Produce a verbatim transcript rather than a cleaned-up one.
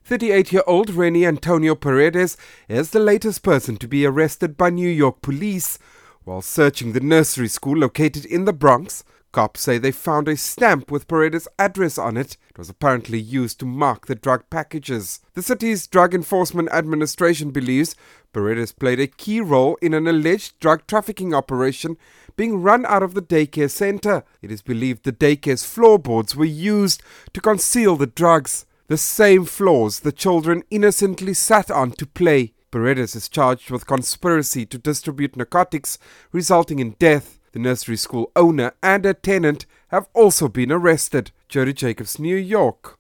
thirty-eight-year-old Renny Antonio Paredes is the latest person to be arrested by New York police. While searching the nursery school located in the Bronx, cops say they found a stamp with Paredes' address on it. It was apparently used to mark the drug packages. The city's Drug Enforcement Administration believes Paredes played a key role in an alleged drug trafficking operation being run out of the daycare center. It is believed the daycare's floorboards were used to conceal the drugs, the same floors the children innocently sat on to play. Paredes is charged with conspiracy to distribute narcotics, resulting in death. The nursery school owner and a tenant have also been arrested. Jody Jacobs, New York.